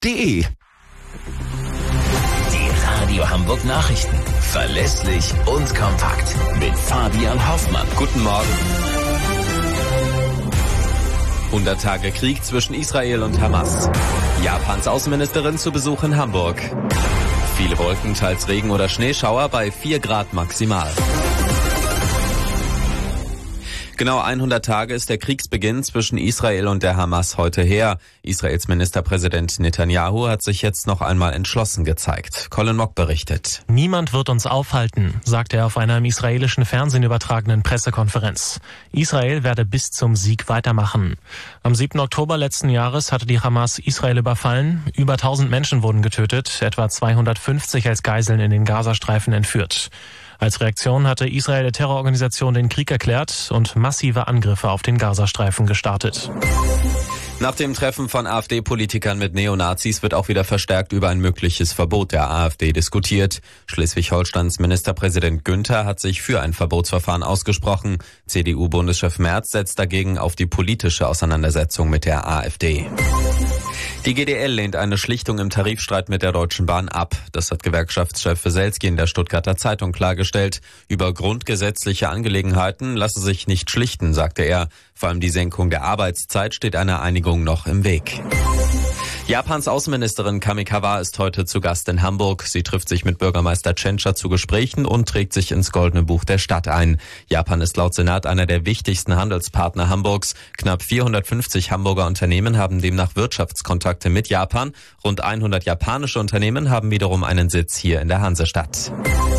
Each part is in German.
Die Radio Hamburg Nachrichten. Verlässlich und kompakt. Mit Fabian Hoffmann. Guten Morgen. 100 Tage Krieg zwischen Israel und Hamas. Japans Außenministerin zu Besuch in Hamburg. Viele Wolken, teils Regen oder Schneeschauer bei 4 Grad maximal. Genau 100 Tage ist der Kriegsbeginn zwischen Israel und der Hamas heute her. Israels Ministerpräsident Netanyahu hat sich jetzt noch einmal entschlossen gezeigt. Colin Mock berichtet. Niemand wird uns aufhalten, sagte er auf einer im israelischen Fernsehen übertragenen Pressekonferenz. Israel werde bis zum Sieg weitermachen. Am 7. Oktober letzten Jahres hatte die Hamas Israel überfallen. Über 1000 Menschen wurden getötet, etwa 250 als Geiseln in den Gazastreifen entführt. Als Reaktion hatte Israel der Terrororganisation den Krieg erklärt und massive Angriffe auf den Gazastreifen gestartet. Nach dem Treffen von AfD-Politikern mit Neonazis wird auch wieder verstärkt über ein mögliches Verbot der AfD diskutiert. Schleswig-Holsteins Ministerpräsident Günther hat sich für ein Verbotsverfahren ausgesprochen. CDU-Bundeschef Merz setzt dagegen auf die politische Auseinandersetzung mit der AfD. Die GdL lehnt eine Schlichtung im Tarifstreit mit der Deutschen Bahn ab. Das hat Gewerkschaftschef Weselski in der Stuttgarter Zeitung klargestellt. Über grundgesetzliche Angelegenheiten lasse sich nicht schlichten, sagte er. Vor allem die Senkung der Arbeitszeit steht einer Einigung noch im Weg. Japans Außenministerin Kamikawa ist heute zu Gast in Hamburg. Sie trifft sich mit Bürgermeister Tschentscher zu Gesprächen und trägt sich ins Goldene Buch der Stadt ein. Japan ist laut Senat einer der wichtigsten Handelspartner Hamburgs. Knapp 450 Hamburger Unternehmen haben demnach Wirtschaftskontakte mit Japan. Rund 100 japanische Unternehmen haben wiederum einen Sitz hier in der Hansestadt.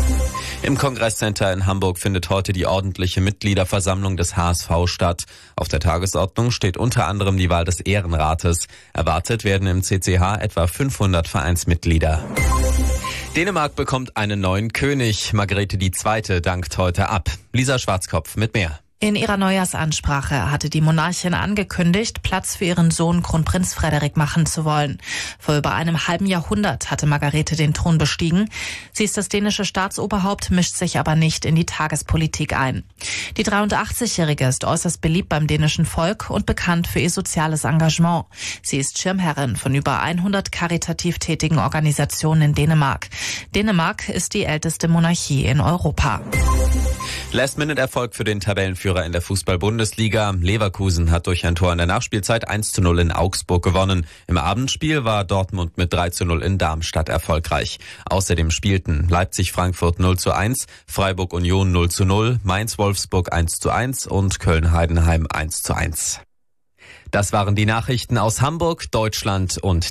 Im Kongresscenter in Hamburg findet heute die ordentliche Mitgliederversammlung des HSV statt. Auf der Tagesordnung steht unter anderem die Wahl des Ehrenrates. Erwartet werden im CCH etwa 500 Vereinsmitglieder. Dänemark bekommt einen neuen König. Margrethe II. Dankt heute ab. Lisa Schwarzkopf mit mehr. In ihrer Neujahrsansprache hatte die Monarchin angekündigt, Platz für ihren Sohn Kronprinz Frederik machen zu wollen. Vor über einem halben Jahrhundert hatte Margarete den Thron bestiegen. Sie ist das dänische Staatsoberhaupt, mischt sich aber nicht in die Tagespolitik ein. Die 83-Jährige ist äußerst beliebt beim dänischen Volk und bekannt für ihr soziales Engagement. Sie ist Schirmherrin von über 100 karitativ tätigen Organisationen in Dänemark. Dänemark ist die älteste Monarchie in Europa. Last-Minute-Erfolg für den Tabellenführer in der Fußball-Bundesliga. Leverkusen hat durch ein Tor in der Nachspielzeit 1:0 in Augsburg gewonnen. Im Abendspiel war Dortmund mit 3:0 in Darmstadt erfolgreich. Außerdem spielten Leipzig-Frankfurt 0:1, Freiburg-Union 0:0, Mainz-Wolfsburg 1:1 und Köln-Heidenheim 1:1. Das waren die Nachrichten aus Hamburg, Deutschland und